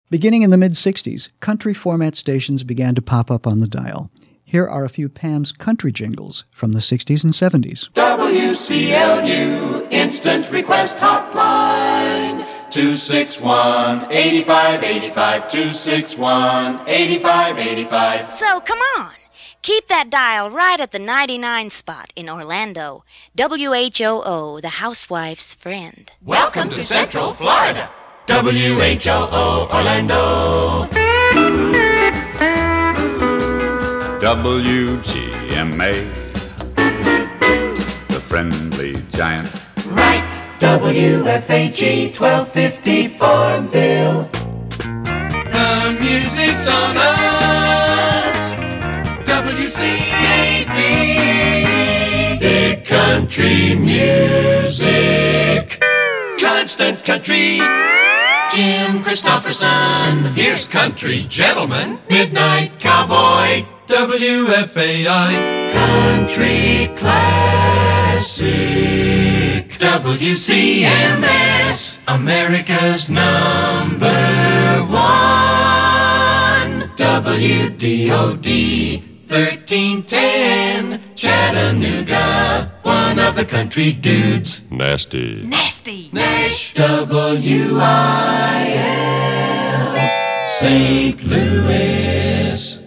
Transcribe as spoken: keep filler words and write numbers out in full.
Beginning in the mid-sixties, country format stations began to pop up on the dial. Here are a few Pam's country jingles from the sixties and seventies. W C L U Instant Request Hotline. two six one, eight five eight five, two six one, eight five eight five. So, come on. Keep that dial right at the ninety-nine spot in Orlando. W H O O, the housewife's friend. Welcome to Central Florida. W H O O Orlando. W G M A, the friendly giant. Right. W F A G twelve fifty Farmville. The music's on us. W C A B. Big country music. Constant country. Jim Christopherson. Here's Country Gentleman. Midnight Cowboy. W F A I. Country Classic. W C M S. America's number one. W D O D. thirteen ten. Chattanooga. One of the country dudes. Nasty. Nasty. Nash. W I L. Saint Louis.